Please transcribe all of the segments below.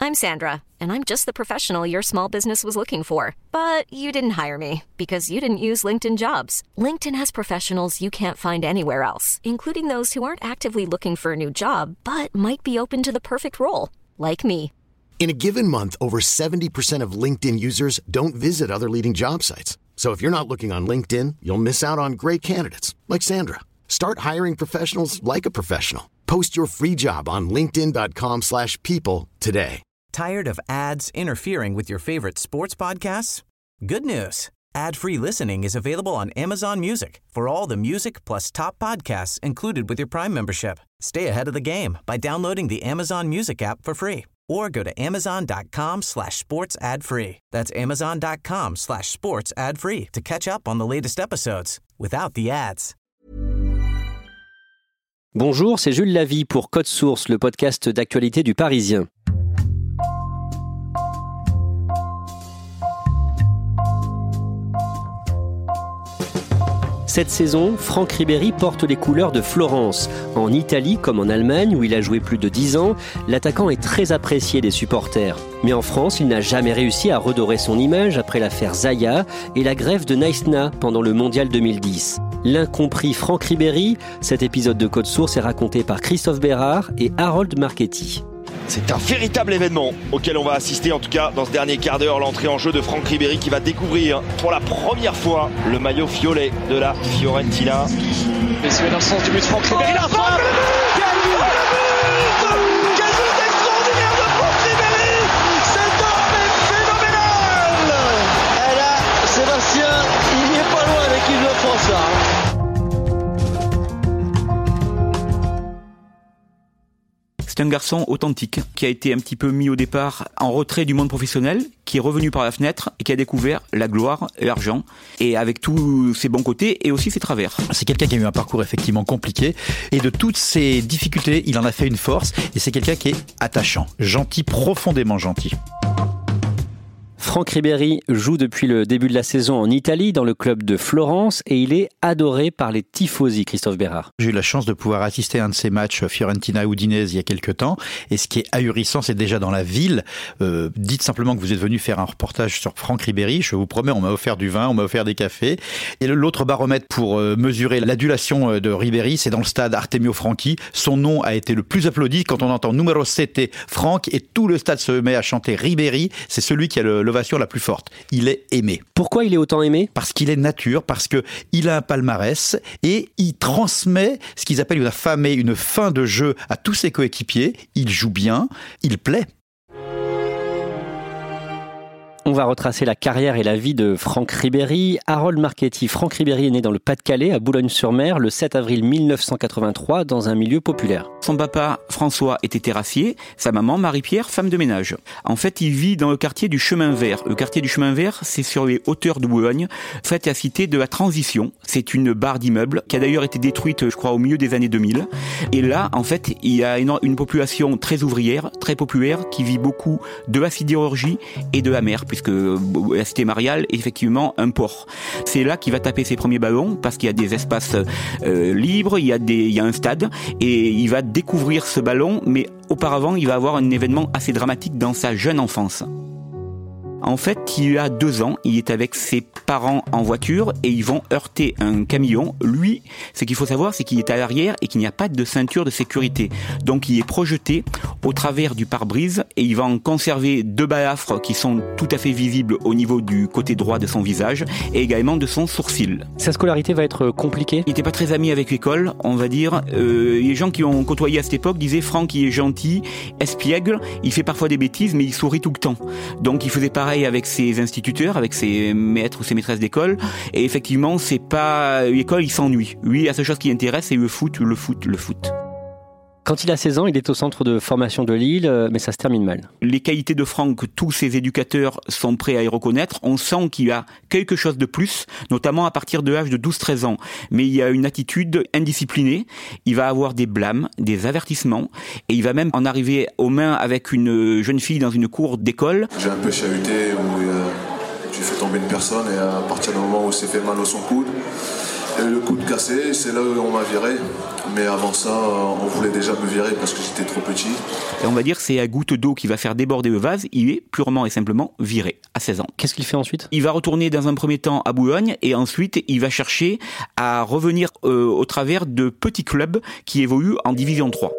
I'm Sandra, and I'm just the professional your small business was looking for. But you didn't hire me because you didn't use LinkedIn Jobs. LinkedIn has professionals you can't find anywhere else, including those who aren't actively looking for a new job, but might be open to the perfect role, like me. In a given month, over 70% of LinkedIn users don't visit other leading job sites. So if you're not looking on LinkedIn, you'll miss out on great candidates like Sandra. Start hiring professionals like a professional. Post your free job on linkedin.com/people today. Tired of ads interfering with your favorite sports podcasts? Good news. Ad-free listening is available on Amazon Music for all the music plus top podcasts included with your Prime membership. Stay ahead of the game by downloading the Amazon Music app for free or go to amazon.com/sports ad-free. That's amazon.com/sports ad-free to catch up on the latest episodes without the ads. Bonjour, c'est Jules Lavie pour Code Source, le podcast d'actualité du Parisien. Cette saison, Franck Ribéry porte les couleurs de Florence. En Italie comme en Allemagne, où il a joué plus de 10 ans, l'attaquant est très apprécié des supporters. Mais en France, il n'a jamais réussi à redorer son image après l'affaire Zaya et la grève de Naïsna pendant le Mondial 2010. L'incompris Franck Ribéry, cet épisode de Code Source est raconté par Christophe Bérard et Harold Marchetti. C'est un véritable événement auquel on va assister, en tout cas dans ce dernier quart d'heure, l'entrée en jeu de Franck Ribéry qui va découvrir pour la première fois le maillot violet de la Fiorentina. Et c'est dans le sens du but de Franck Ribéry, la frappe. Quel but extraordinaire de Franck Ribéry. Cet homme est phénoménal. Et là, Sébastien, il n'y est pas loin avec l'équipe de France là. C'est un garçon authentique qui a été un petit peu mis au départ en retrait du monde professionnel, qui est revenu par la fenêtre et qui a découvert la gloire et l'argent, et avec tous ses bons côtés et aussi ses travers. C'est quelqu'un qui a eu un parcours effectivement compliqué, et de toutes ses difficultés, il en a fait une force, et c'est quelqu'un qui est attachant, gentil, profondément gentil. Franck Ribéry joue depuis le début de la saison en Italie, dans le club de Florence, et il est adoré par les tifosi, Christophe Bérard. J'ai eu la chance de pouvoir assister à un de ces matchs Fiorentina-Udinese il y a quelques temps, et ce qui est ahurissant, c'est déjà dans la ville. Dites simplement que vous êtes venu faire un reportage sur Franck Ribéry, je vous promets, on m'a offert du vin, on m'a offert des cafés, et l'autre baromètre pour mesurer l'adulation de Ribéry, c'est dans le stade Artemio Franchi. Son nom a été le plus applaudi quand on entend Numero 7 Franck, et tout le stade se met à chanter Ribéry. C'est celui qui a l'ovation la plus forte. Il est aimé. Pourquoi il est autant aimé ? Parce qu'il est nature, parce qu'il a un palmarès et il transmet ce qu'ils appellent une fin de jeu à tous ses coéquipiers. Il joue bien, il plaît. On va retracer la carrière et la vie de Franck Ribéry. Harold Marchetti. Franck Ribéry est né dans le Pas-de-Calais, à Boulogne-sur-Mer, le 7 avril 1983, dans un milieu populaire. Son papa, François, était terrassier, sa maman, Marie-Pierre, femme de ménage. En fait, il vit dans le quartier du Chemin Vert. Le quartier du Chemin Vert, c'est sur les hauteurs de Boulogne. En fait, la cité de la Transition. C'est une barre d'immeubles qui a d'ailleurs été détruite, je crois, au milieu des années 2000. Et là, en fait, il y a une population très ouvrière, très populaire, qui vit beaucoup de la sidérurgie et de la mer, puisque la cité mariale est effectivement un port. C'est là qu'il va taper ses premiers ballons, parce qu'il y a des espaces libres, il y a un stade, et il va découvrir ce ballon, mais auparavant, il va avoir un événement assez dramatique dans sa jeune enfance. En fait, il a 2 ans, il est avec ses parents en voiture et ils vont heurter un camion. Lui, ce qu'il faut savoir, c'est qu'il est à l'arrière et qu'il n'y a pas de ceinture de sécurité. Donc il est projeté au travers du pare-brise et il va en conserver 2 balafres qui sont tout à fait visibles au niveau du côté droit de son visage et également de son sourcil. Sa scolarité va être compliquée ? Il n'était pas très ami avec l'école, on va dire. Les gens qui ont côtoyé à cette époque disaient Franck, il est gentil, espiègle, il fait parfois des bêtises mais il sourit tout le temps. Donc il faisait pareil avec ses instituteurs, avec ses maîtres ou ses maîtresses d'école, et effectivement c'est pas l'école, il s'ennuie. Lui, la seule chose qui l'intéresse, c'est le foot. Quand il a 16 ans, il est au centre de formation de Lille, mais ça se termine mal. Les qualités de Franck, tous ses éducateurs sont prêts à y reconnaître. On sent qu'il a quelque chose de plus, notamment à partir de l'âge de 12-13 ans. Mais il y a une attitude indisciplinée. Il va avoir des blâmes, des avertissements, et il va même en arriver aux mains avec une jeune fille dans une cour d'école. J'ai un peu chahuté où j'ai fait tomber une personne, et à partir du moment où c'est fait mal au son coude, Il y a eu le coup de cassé, c'est là où on m'a viré. Mais avant ça, on voulait déjà me virer parce que j'étais trop petit. Et on va dire que c'est à goutte d'eau qui va faire déborder le vase. Il est purement et simplement viré à 16 ans. Qu'est-ce qu'il fait ensuite ? Il va retourner dans un premier temps à Boulogne et ensuite il va chercher à revenir au travers de petits clubs qui évoluent en Division 3.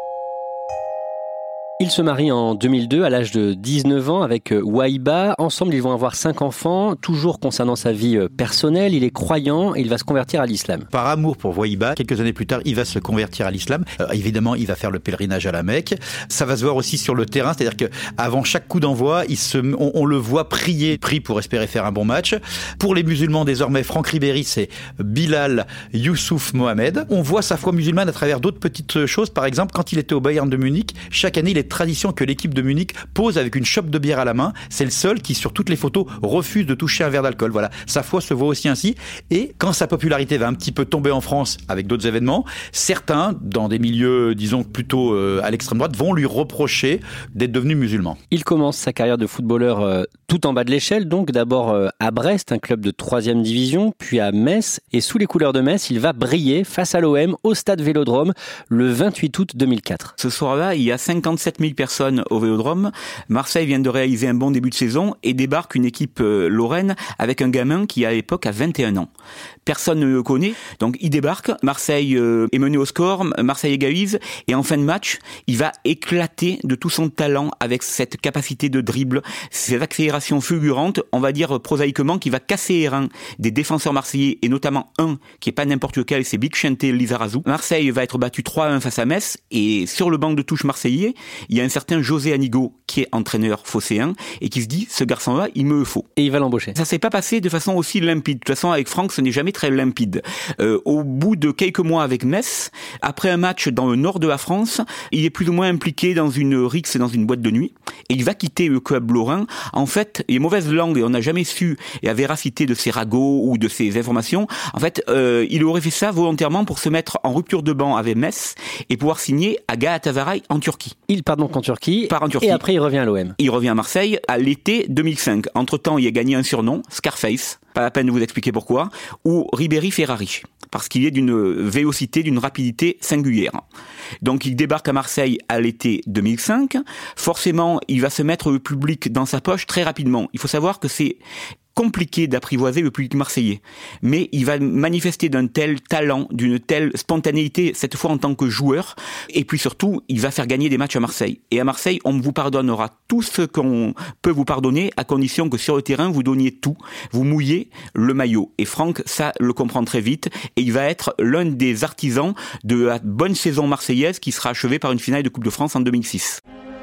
Il se marie en 2002 à l'âge de 19 ans avec Wahiba. Ensemble, ils vont avoir 5 enfants. Toujours concernant sa vie personnelle, il est croyant et il va se convertir à l'islam. Par amour pour Wahiba, quelques années plus tard, il va se convertir à l'islam. Évidemment, il va faire le pèlerinage à la Mecque. Ça va se voir aussi sur le terrain, c'est-à-dire que avant chaque coup d'envoi, on le voit prie pour espérer faire un bon match. Pour les musulmans, désormais, Franck Ribéry, c'est Bilal Youssouf Mohamed. On voit sa foi musulmane à travers d'autres petites choses. Par exemple, quand il était au Bayern de Munich, chaque année, il est tradition que l'équipe de Munich pose avec une chope de bière à la main. C'est le seul qui, sur toutes les photos, refuse de toucher un verre d'alcool. Voilà, sa foi se voit aussi ainsi. Et quand sa popularité va un petit peu tomber en France avec d'autres événements, certains, dans des milieux, disons, plutôt à l'extrême droite, vont lui reprocher d'être devenu musulman. Il commence sa carrière de footballeur tout en bas de l'échelle, donc d'abord à Brest, un club de 3e division, puis à Metz. Et sous les couleurs de Metz, il va briller face à l'OM au stade Vélodrome le 28 août 2004. Ce soir-là, il y a 57 000 personnes au Vélodrome. Marseille vient de réaliser un bon début de saison et débarque une équipe lorraine avec un gamin qui à l'époque a 21 ans. Personne ne le connaît, donc il débarque. Marseille est mené au score, Marseille égalise et en fin de match, il va éclater de tout son talent avec cette capacité de dribble, ces accélérations fulgurantes, on va dire prosaïquement, qui va casser les reins des défenseurs marseillais et notamment un qui est pas n'importe lequel, c'est Bicchente Lizarazu. Marseille va être battu 3-1 face à Metz et sur le banc de touche marseillais, il y a un certain José Anigo qui est entraîneur phocéen et qui se dit ce garçon-là, il me le faut. Et il va l'embaucher. Ça s'est pas passé de façon aussi limpide. De toute façon, avec Franck, ce n'est jamais très limpide. Au bout de quelques mois avec Metz, après un match dans le nord de la France, il est plus ou moins impliqué dans une rixe, dans une boîte de nuit et il va quitter le club lorrain. En fait, les mauvaises langues, et on n'a jamais su la véracité de ces ragots ou de ces informations. En fait, il aurait fait ça volontairement pour se mettre en rupture de banc avec Metz et pouvoir signer à Galatasaray en Turquie. Il part donc en Turquie. Et après, il revient à l'OM. Il revient à Marseille à l'été 2005. Entre-temps, il a gagné un surnom, Scarface. Pas la peine de vous expliquer pourquoi. Ou Ribéry Ferrari. Parce qu'il est d'une vélocité, d'une rapidité singulière. Donc, il débarque à Marseille à l'été 2005. Forcément, il va se mettre le public dans sa poche très rapidement. Il faut savoir que c'est compliqué d'apprivoiser le public marseillais. Mais il va manifester d'un tel talent, d'une telle spontanéité, cette fois en tant que joueur. Et puis surtout, il va faire gagner des matchs à Marseille. Et à Marseille, on vous pardonnera tout ce qu'on peut vous pardonner, à condition que sur le terrain, vous donniez tout. Vous mouillez le maillot. Et Franck, ça le comprend très vite. Et il va être l'un des artisans de la bonne saison marseillaise qui sera achevée par une finale de Coupe de France en 2006.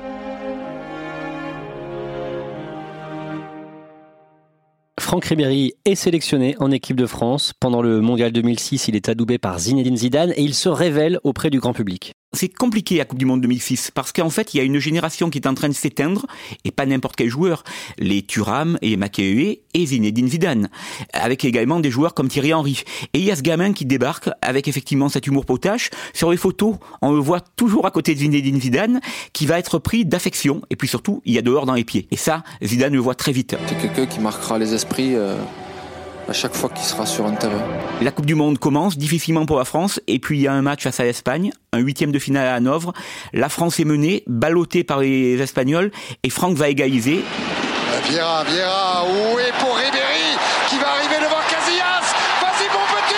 Franck Ribéry est sélectionné en équipe de France. Pendant le Mondial 2006, il est adoubé par Zinedine Zidane et il se révèle auprès du grand public. C'est compliqué la Coupe du Monde 2006 parce qu'en fait, il y a une génération qui est en train de s'éteindre et pas n'importe quel joueur. Les Thuram et Makéhé et Zinedine Zidane. Avec également des joueurs comme Thierry Henry. Et il y a ce gamin qui débarque avec effectivement cet humour potache. Sur les photos, on le voit toujours à côté de Zinedine Zidane qui va être pris d'affection. Et puis surtout, il y a de l'or dans les pieds. Et ça, Zidane le voit très vite. C'est quelqu'un qui marquera les esprits à chaque fois qu'il sera sur un terrain. La Coupe du Monde commence difficilement pour la France et puis il y a un match face à l'Espagne, un 8e de finale à Hanovre. La France est menée, ballottée par les Espagnols et Franck va égaliser. Vieira, oui pour Ribéry qui va arriver devant Casillas. Vas-y mon petit.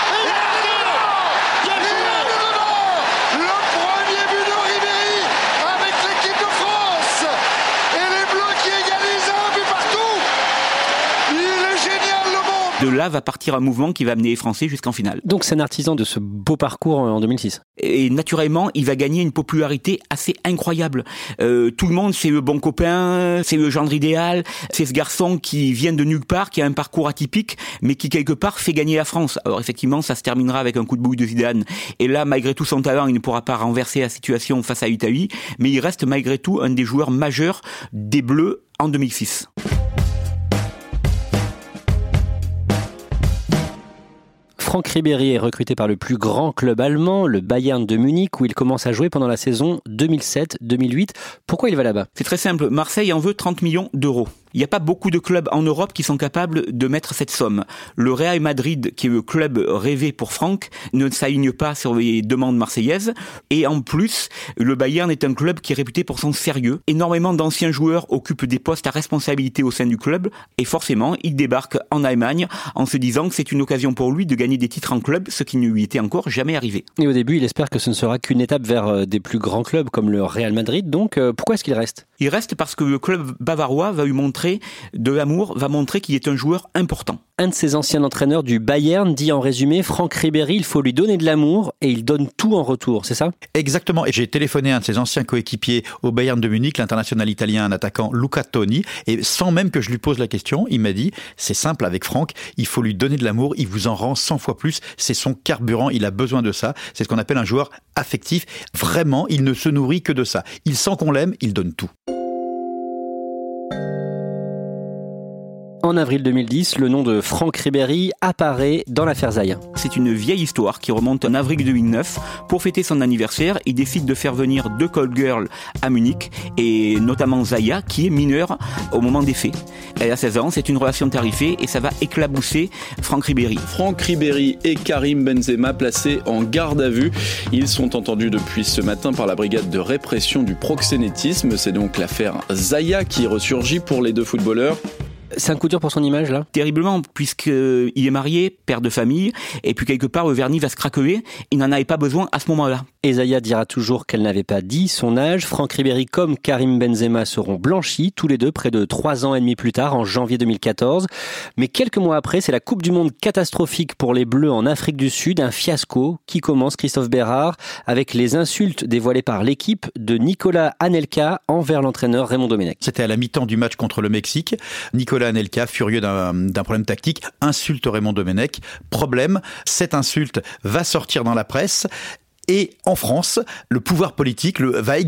Le premier but de Ribéry avec l'équipe de France et les Bleus qui égalisent un but partout. Il est génial le monde. De là va partir un mouvement qui va amener les Français jusqu'en finale. Donc c'est un artisan de ce beau parcours en 2006. Et naturellement, il va gagner une popularité assez incroyable. Tout le monde, c'est le bon copain, c'est le gendre idéal, c'est ce garçon qui vient de nulle part, qui a un parcours atypique, mais qui quelque part fait gagner la France. Alors effectivement, ça se terminera avec un coup de bouille de Zidane. Et là, malgré tout son talent, il ne pourra pas renverser la situation face à l'Italie, mais il reste malgré tout un des joueurs majeurs des Bleus en 2006. Franck Ribéry est recruté par le plus grand club allemand, le Bayern de Munich, où il commence à jouer pendant la saison 2007-2008. Pourquoi il va là-bas ? C'est très simple. Marseille en veut 30 millions d'euros. Il n'y a pas beaucoup de clubs en Europe qui sont capables de mettre cette somme. Le Real Madrid, qui est le club rêvé pour Franck, ne s'aligne pas sur les demandes marseillaises. Et en plus, le Bayern est un club qui est réputé pour son sérieux. Énormément d'anciens joueurs occupent des postes à responsabilité au sein du club. Et forcément, il débarque en Allemagne en se disant que c'est une occasion pour lui de gagner des titres en club, ce qui ne lui était encore jamais arrivé. Et au début, il espère que ce ne sera qu'une étape vers des plus grands clubs comme le Real Madrid. Donc, pourquoi est-ce qu'il reste ? Il reste parce que le club bavarois va lui montrer de l'amour, va montrer qu'il est un joueur important. Un de ses anciens entraîneurs du Bayern dit en résumé, Franck Ribéry, il faut lui donner de l'amour et il donne tout en retour, c'est ça ? Exactement, et j'ai téléphoné à un de ses anciens coéquipiers au Bayern de Munich, l'international italien, un attaquant Luca Toni, et sans même que je lui pose la question, il m'a dit, c'est simple avec Franck, il faut lui donner de l'amour, il vous en rend 100 fois plus, c'est son carburant, il a besoin de ça, c'est ce qu'on appelle un joueur affectif, vraiment, il ne se nourrit que de ça, il sent qu'on l'aime, il donne tout. En avril 2010, le nom de Franck Ribéry apparaît dans l'affaire Zaya. C'est une vieille histoire qui remonte en avril 2009. Pour fêter son anniversaire, il décide de faire venir 2 call girls à Munich, et notamment Zaya, qui est mineure au moment des faits. Elle a 16 ans, c'est une relation tarifée et ça va éclabousser Franck Ribéry. Franck Ribéry et Karim Benzema placés en garde à vue. Ils sont entendus depuis ce matin par la brigade de répression du proxénétisme. C'est donc l'affaire Zaya qui ressurgit pour les 2 footballeurs. C'est un coup dur pour son image, là ? Terriblement, puisqu'il est marié, père de famille, et puis quelque part, le vernis va se craqueler. Il n'en avait pas besoin à ce moment-là. Et Zaya dira toujours qu'elle n'avait pas dit son âge. Franck Ribéry comme Karim Benzema seront blanchis, tous les deux, près de 3 ans et demi plus tard, en janvier 2014. Mais quelques mois après, c'est la Coupe du Monde catastrophique pour les Bleus en Afrique du Sud, un fiasco qui commence, Christophe Bérard, avec les insultes dévoilées par l'équipe de Nicolas Anelka envers l'entraîneur Raymond Domenech. C'était à la mi-temps du match contre le Mexique. Nicolas Anelka, furieux d'un problème tactique, insulte Raymond Domenech. Problème, cette insulte va sortir dans la presse. Et en France, le pouvoir politique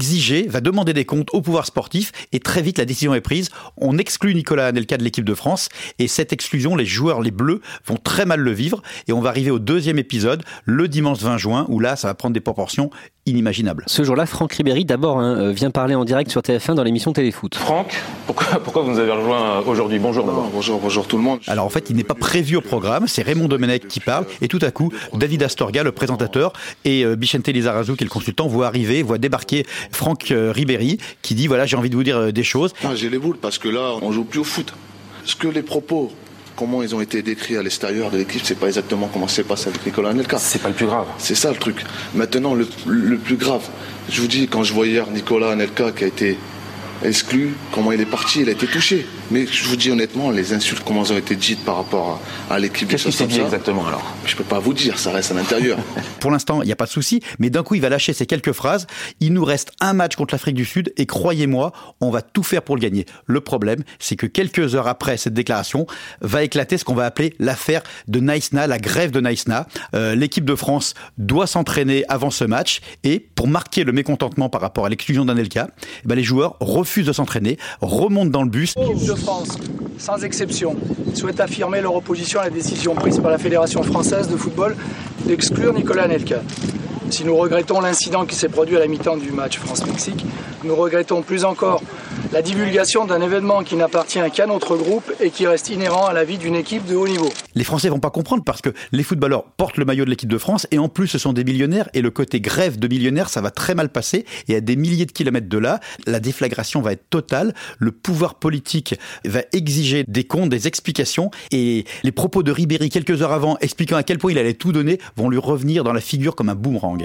va demander des comptes au pouvoir sportif, et très vite la décision est prise. On exclut Nicolas Anelka de l'équipe de France, et cette exclusion, les joueurs, les Bleus, vont très mal le vivre, et on va arriver au 2e épisode, le dimanche 20 juin, où là, ça va prendre des proportions inimaginables. Ce jour-là, Franck Ribéry, d'abord, vient parler en direct sur TF1 dans l'émission Téléfoot. Franck, pourquoi vous nous avez rejoint aujourd'hui ? Bonjour d'abord. Bonjour tout le monde. Alors en fait, il n'est pas prévu au programme, c'est Raymond Domenech qui parle, et tout à coup, David Astorga, le présentateur, et Vicente Lizarazu, qui est le consultant, voit débarquer Franck Ribéry, qui dit, voilà, j'ai envie de vous dire des choses. Non, j'ai les boules, parce que là, on joue plus au foot. Parce que les propos, comment ils ont été décrits à l'extérieur de l'équipe, c'est pas exactement comment c'est passé avec Nicolas Anelka. C'est pas le plus grave. C'est ça le truc. Maintenant, le plus grave, je vous dis, quand je vois hier Nicolas Anelka qui a été exclu, comment il est parti, il a été touché. Mais je vous dis honnêtement, les insultes, comment elles ont été dites par rapport à l'équipe. Qu'est-ce qui s'est dit exactement alors ? Je peux pas vous dire, ça reste à l'intérieur. Pour l'instant, il n'y a pas de souci, mais d'un coup, il va lâcher ces quelques phrases. Il nous reste un match contre l'Afrique du Sud, et croyez-moi, on va tout faire pour le gagner. Le problème, c'est que quelques heures après cette déclaration, va éclater ce qu'on va appeler l'affaire de Naïsna, la grève de Naïsna. L'équipe de France doit s'entraîner avant ce match, et pour marquer le mécontentement par rapport à l'exclusion d'Anelka, les joueurs refusent de s'entraîner, remontent dans le bus. L'équipe de France, sans exception, souhaite affirmer leur opposition à la décision prise par la Fédération française de football d'exclure Nicolas Anelka. Si nous regrettons l'incident qui s'est produit à la mi-temps du match France-Mexique, nous regrettons plus encore la divulgation d'un événement qui n'appartient qu'à notre groupe et qui reste inhérent à la vie d'une équipe de haut niveau. Les Français vont pas comprendre parce que les footballeurs portent le maillot de l'équipe de France, et en plus ce sont des millionnaires, et le côté grève de millionnaires, ça va très mal passer, et à des milliers de kilomètres de là, la déflagration va être totale. Le pouvoir politique va exiger des comptes, des explications, et les propos de Ribéry quelques heures avant, expliquant à quel point il allait tout donner, vont lui revenir dans la figure comme un boomerang.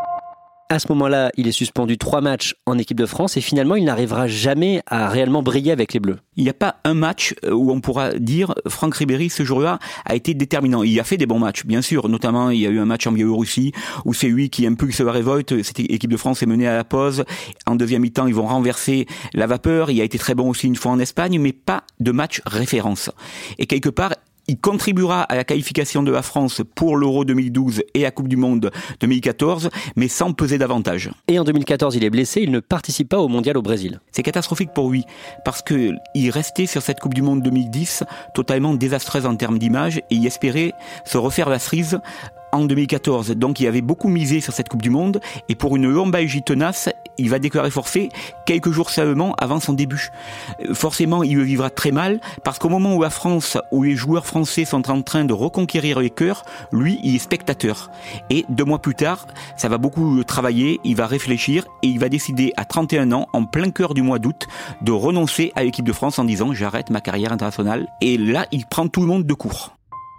À ce moment-là, il est suspendu 3 matchs en équipe de France, et finalement, il n'arrivera jamais à réellement briller avec les Bleus. Il n'y a pas un match où on pourra dire Franck Ribéry, ce jour-là, a été déterminant. Il a fait des bons matchs, bien sûr. Notamment, il y a eu un match en Biélorussie où c'est lui qui impulse la révolte. Cette équipe de France est menée à la pause. En deuxième mi-temps, ils vont renverser la vapeur. Il a été très bon aussi une fois en Espagne, mais pas de match référence. Et quelque part, il contribuera à la qualification de la France pour l'Euro 2012 et la Coupe du Monde 2014, mais sans peser davantage. Et en 2014, il est blessé, il ne participe pas au Mondial au Brésil. C'est catastrophique pour lui, parce qu'il restait sur cette Coupe du Monde 2010 totalement désastreuse en termes d'image, et il espérait se refaire la cerise en 2014. Donc il avait beaucoup misé sur cette Coupe du Monde, et pour une lombalgie tenace, il va déclarer forfait quelques jours seulement avant son début. Forcément, il le vivra très mal, parce qu'au moment où la France, où les joueurs français sont en train de reconquérir les cœurs, lui, il est spectateur. Et 2 mois plus tard, ça va beaucoup travailler, il va réfléchir, et il va décider à 31 ans, en plein cœur du mois d'août, de renoncer à l'équipe de France en disant « j'arrête ma carrière internationale ». Et là, il prend tout le monde de court.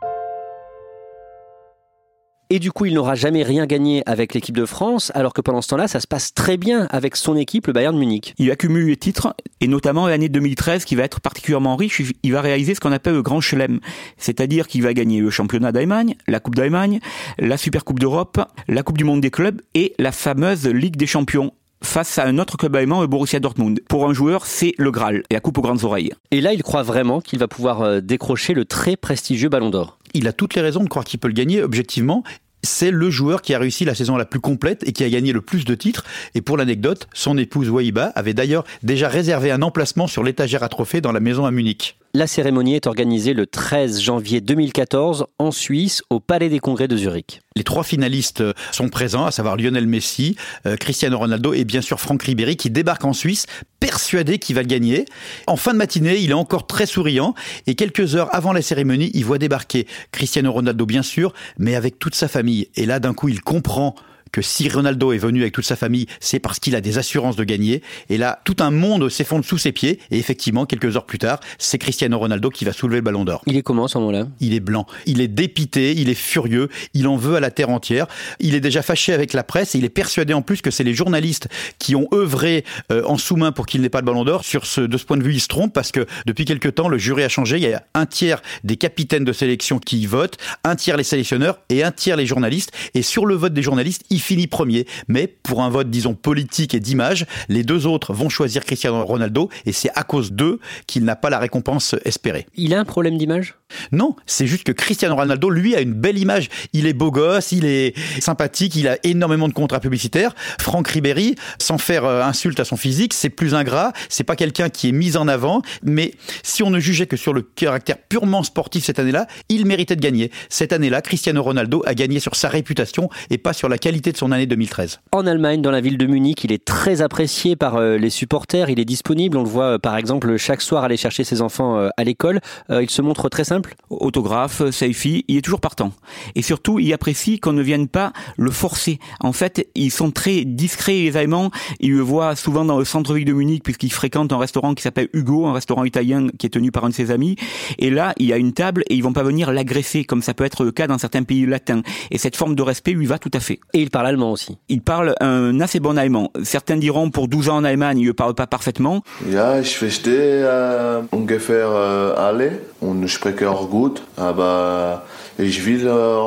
Et du coup, il n'aura jamais rien gagné avec l'équipe de France, alors que pendant ce temps-là, ça se passe très bien avec son équipe, le Bayern de Munich. Il accumule les titres, et notamment l'année 2013, qui va être particulièrement riche. Il va réaliser ce qu'on appelle le Grand Chelem, c'est-à-dire qu'il va gagner le championnat d'Allemagne, la Coupe d'Allemagne, la Super Coupe d'Europe, la Coupe du Monde des clubs et la fameuse Ligue des Champions, face à un autre club allemand, le Borussia Dortmund. Pour un joueur, c'est le Graal, et la coupe aux grandes oreilles. Et là, il croit vraiment qu'il va pouvoir décrocher le très prestigieux Ballon d'Or. Il a toutes les raisons de croire qu'il peut le gagner, objectivement. C'est le joueur qui a réussi la saison la plus complète et qui a gagné le plus de titres. Et pour l'anecdote, son épouse Wahiba avait d'ailleurs déjà réservé un emplacement sur l'étagère à trophées dans la maison à Munich. La cérémonie est organisée le 13 janvier 2014 en Suisse, au Palais des Congrès de Zurich. Les 3 finalistes sont présents, à savoir Lionel Messi, Cristiano Ronaldo et bien sûr Franck Ribéry qui débarque en Suisse, persuadé qu'il va le gagner. En fin de matinée, il est encore très souriant et quelques heures avant la cérémonie, il voit débarquer Cristiano Ronaldo bien sûr, mais avec toute sa famille. Et là, d'un coup, il comprend que si Ronaldo est venu avec toute sa famille, c'est parce qu'il a des assurances de gagner. Et là, tout un monde s'effondre sous ses pieds. Et effectivement, quelques heures plus tard, c'est Cristiano Ronaldo qui va soulever le Ballon d'Or. Il est comment à ce moment-là ? Il est blanc. Il est dépité, il est furieux, il en veut à la terre entière. Il est déjà fâché avec la presse et il est persuadé en plus que c'est les journalistes qui ont œuvré en sous-main pour qu'il n'ait pas le Ballon d'Or. De ce point de vue, il se trompe parce que depuis quelque temps, le jury a changé. Il y a 1/3 des capitaines de sélection qui y votent, 1/3 les sélectionneurs et 1/3 les journalistes. Et sur le vote des journalistes, il finit premier. Mais pour un vote, disons, politique et d'image, les 2 autres vont choisir Cristiano Ronaldo et c'est à cause d'eux qu'il n'a pas la récompense espérée. Il a un problème d'image ? Non, c'est juste que Cristiano Ronaldo, lui, a une belle image. Il est beau gosse, il est sympathique, il a énormément de contrats publicitaires. Franck Ribéry, sans faire insulte à son physique, c'est plus ingrat, c'est pas quelqu'un qui est mis en avant, mais si on ne jugeait que sur le caractère purement sportif cette année-là, il méritait de gagner. Cette année-là, Cristiano Ronaldo a gagné sur sa réputation et pas sur la qualité de son année 2013. En Allemagne, dans la ville de Munich, il est très apprécié par les supporters, il est disponible, on le voit par exemple chaque soir aller chercher ses enfants à l'école, il se montre très simple. Autographe, selfie, il est toujours partant. Et surtout, il apprécie qu'on ne vienne pas le forcer. En fait, ils sont très discrets les Allemands, ils le voient souvent dans le centre-ville de Munich puisqu'il fréquente un restaurant qui s'appelle Hugo, un restaurant italien qui est tenu par un de ses amis, et là, il y a une table et ils vont pas venir l'agresser comme ça peut être le cas dans certains pays latins. Et cette forme de respect lui va tout à fait. Et il parle allemand aussi. Il parle un assez bon allemand. Certains diront pour 12 ans en Allemagne, il ne parle pas parfaitement. Ja, ich verstehe ungefähr alle und spreche auch gut, aber ich will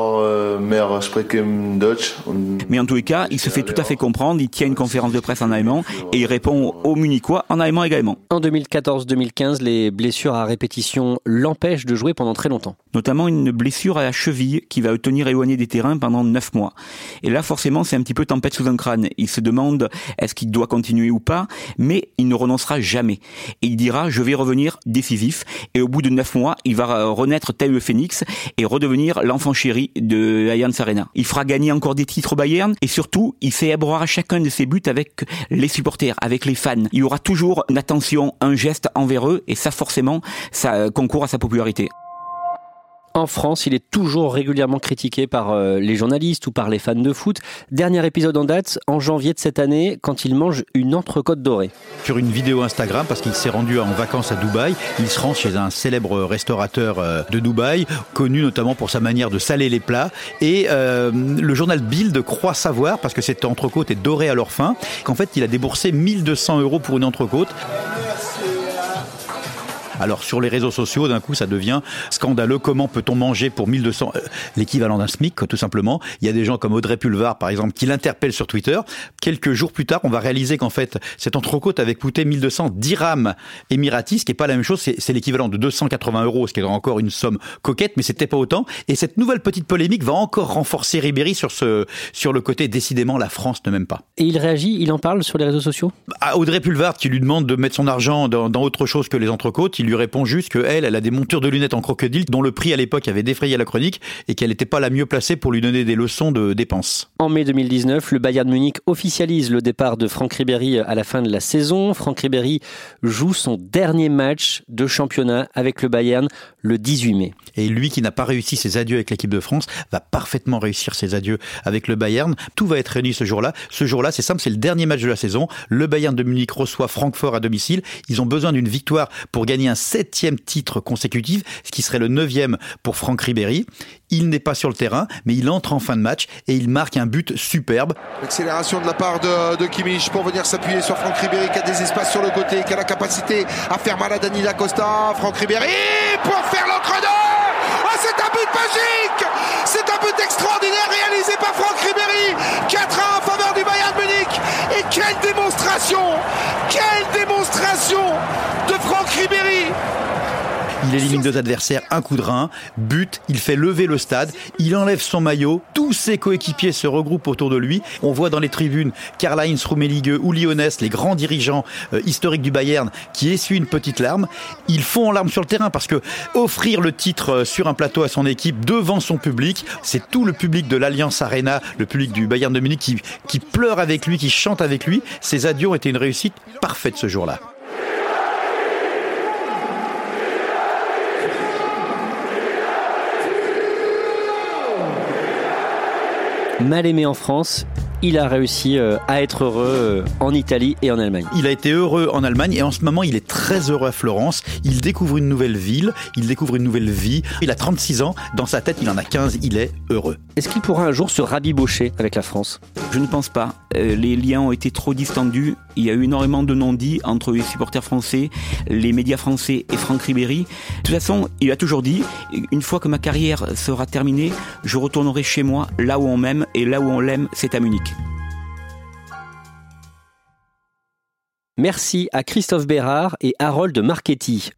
mehr sprechen Deutsch. Mais en tous les cas, il se fait tout à fait comprendre, il tient une conférence de presse en allemand et il répond aux Munichois en allemand également. En 2014-2015, les blessures à répétition l'empêchent de jouer pendant très longtemps. Notamment une blessure à la cheville qui va le tenir éloigné des terrains pendant 9 mois. Et là, forcément, c'est un petit peu tempête sous un crâne. Il se demande est-ce qu'il doit continuer ou pas, mais il ne renoncera jamais. Et il dira je vais revenir décisif. Et au bout de 9 mois, il va renaître tel le phénix et redevenir l'enfant chéri de Allianz Arena. Il fera gagner encore des titres au Bayern et surtout, il célébrera chacun de ses buts avec les supporters, avec les fans. Il y aura toujours une attention, un geste envers eux et ça forcément, ça concourt à sa popularité. En France, il est toujours régulièrement critiqué par les journalistes ou par les fans de foot. Dernier épisode en date, en janvier de cette année, quand il mange une entrecôte dorée. Sur une vidéo Instagram, parce qu'il s'est rendu en vacances à Dubaï, il se rend chez un célèbre restaurateur de Dubaï, connu notamment pour sa manière de saler les plats. Et le journal Bild croit savoir, parce que cette entrecôte est dorée à leur fin, qu'en fait, il a déboursé 1 200 € pour une entrecôte. Alors sur les réseaux sociaux, d'un coup, ça devient scandaleux. Comment peut-on manger pour 1 200, l'équivalent d'un SMIC, tout simplement. Il y a des gens comme Audrey Pulvar, par exemple, qui l'interpellent sur Twitter. Quelques jours plus tard, on va réaliser qu'en fait, cette entrecôte avait coûté 1 200 dirhams émiratis, ce qui n'est pas la même chose. C'est l'équivalent de 280 €, ce qui est encore une somme coquette, mais c'était pas autant. Et cette nouvelle petite polémique va encore renforcer Ribéry sur le côté, décidément, la France ne m'aime pas. Et il réagit, il en parle sur les réseaux sociaux ? À Audrey Pulvar, qui lui demande de mettre son argent dans autre chose que les entrecôtes, il lui répond juste qu'elle a des montures de lunettes en crocodile dont le prix à l'époque avait défrayé la chronique et qu'elle n'était pas la mieux placée pour lui donner des leçons de dépenses. En mai 2019, le Bayern Munich officialise le départ de Franck Ribéry à la fin de la saison. Franck Ribéry joue son dernier match de championnat avec le Bayern le 18 mai. Et lui qui n'a pas réussi ses adieux avec l'équipe de France va parfaitement réussir ses adieux avec le Bayern. Tout va être réuni ce jour-là. Ce jour-là, c'est simple, c'est le dernier match de la saison. Le Bayern de Munich reçoit Francfort à domicile. Ils ont besoin d'une victoire pour gagner un 7e titre consécutif, ce qui serait le 9e pour Franck Ribéry. Il n'est pas sur le terrain, mais il entre en fin de match et il marque un but superbe. Accélération de la part de Kimmich pour venir s'appuyer sur Franck Ribéry qui a des espaces sur le côté, qui a la capacité à faire mal à Dani Da Costa. Franck Ribéry pour faire l'entre-deux. Oh, c'est un but magique! C'est un but extraordinaire réalisé par Franck Ribéry. 4-1 en faveur du Bayern Munich. Et quelle démonstration de Franck Ribéry! Il élimine 2 adversaires, un coup de rein, but, il fait lever le stade, il enlève son maillot, tous ses coéquipiers se regroupent autour de lui. On voit dans les tribunes Karl-Heinz Rummenigge ou Lyonès, les grands dirigeants historiques du Bayern, qui essuient une petite larme. Ils font en larmes sur le terrain parce que offrir le titre sur un plateau à son équipe devant son public, c'est tout le public de l'Allianz Arena, le public du Bayern de Munich qui pleure avec lui, qui chante avec lui. Ses adieux ont été une réussite parfaite ce jour-là. Mal aimé en France, il a réussi à être heureux en Italie et en Allemagne. Il a été heureux en Allemagne et en ce moment il est très heureux à Florence. Il découvre une nouvelle ville, il découvre une nouvelle vie. Il a 36 ans, dans sa tête il en a 15, il est heureux. Est-ce qu'il pourra un jour se rabibocher avec la France ? Je ne pense pas. Les liens ont été trop distendus. Il y a eu énormément de non-dits entre les supporters français, les médias français et Franck Ribéry. De toute façon, il a toujours dit, une fois que ma carrière sera terminée, je retournerai chez moi, là où on m'aime, et là où on l'aime, c'est à Munich. Merci à Christophe Bérard et Harold Marchetti.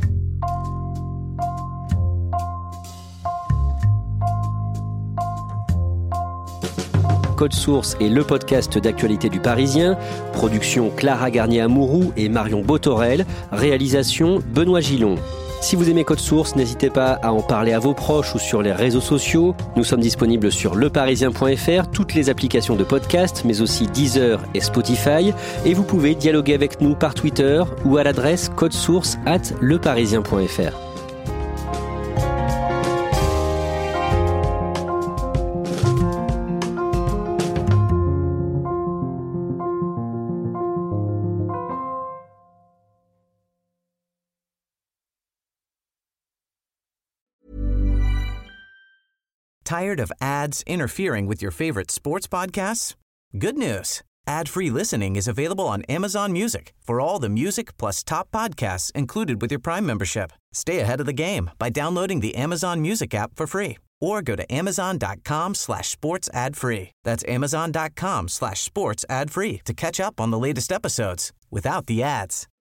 Code Source est le podcast d'actualité du Parisien. Production Clara Garnier-Amouroux et Marion Botorel. Réalisation Benoît Gillon. Si vous aimez Code Source, n'hésitez pas à en parler à vos proches ou sur les réseaux sociaux. Nous sommes disponibles sur leparisien.fr, toutes les applications de podcast, mais aussi Deezer et Spotify. Et vous pouvez dialoguer avec nous par Twitter ou à l'adresse codesource@leparisien.fr. Tired of ads interfering with your favorite sports podcasts? Good news. Ad-free listening is available on Amazon Music for all the music plus top podcasts included with your Prime membership. Stay ahead of the game by downloading the Amazon Music app for free or go to amazon.com/sports ad free. That's amazon.com/sports ad free to catch up on the latest episodes without the ads.